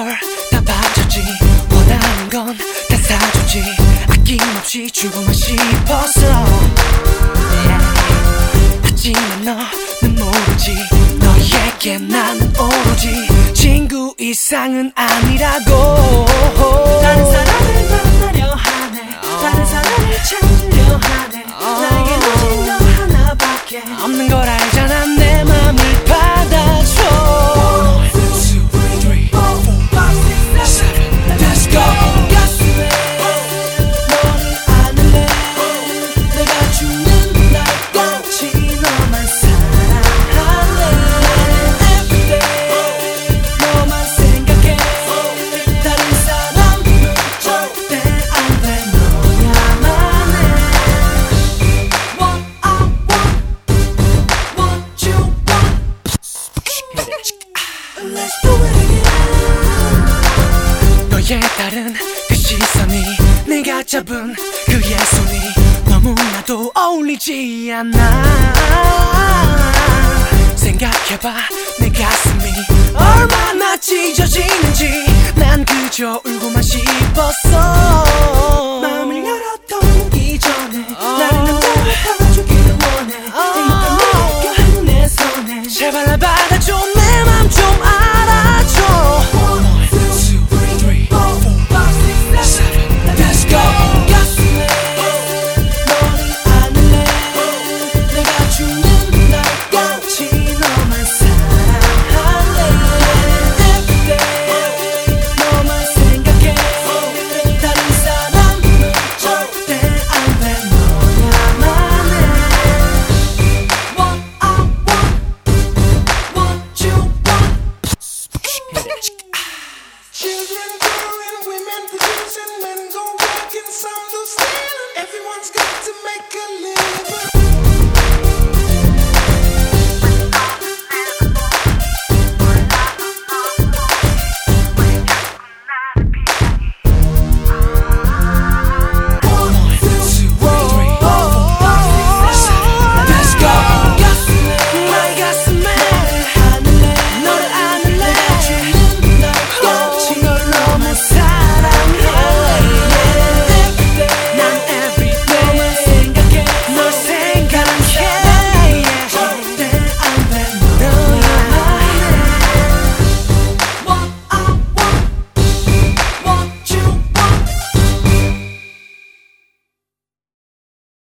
걸 다 봐줬지. 원하는 건 다 사줬지. 아낌없이 주고만 싶었어. 하지만 너는 모르지. 너에게 나는 오로지 친구 이상은 아니라고. 다른 사람을 만나려 하네. 다른 사람을 찾으려 하네. 나에겐 오직 너 하나밖에 없는 걸 알잖아. 내 맘을 받아줘. 1, 2, 3, 4, 5, 6, 7, let's go. 가슴에 너를 안을래. 내가 죽는 날까지 너만 사랑할래. Everyday 너만 생각해. 다른 사람은 절대 안 돼. 너야만 해. What I want, what you want. Let's do it again. 너의 다른 그 시선이 내가 잡은 그의 손이 너무나도 어울리지 않아. 생각해봐 내 가슴이 얼마나 찢어지는지. 난 그저 울고만 싶었어. 마음을 열어도 이전에 나를 남자로 봐주기를 원해. 행복한 내 곁 내 손에 제발 날 받아줘. 내 맘 좀 알아줘. 1, 2, 3, 4, 5, 6, 7, Let's go. 가슴에 너를 안을래. 내가 죽는 날까지 너만 사랑할래. Everyday 너만 생각해. 다른 사람은 절대 안 돼. 너야만 해. What I want, what you want. Children growing, women producing, men go working, some do stealing. Everyone's got to make a living.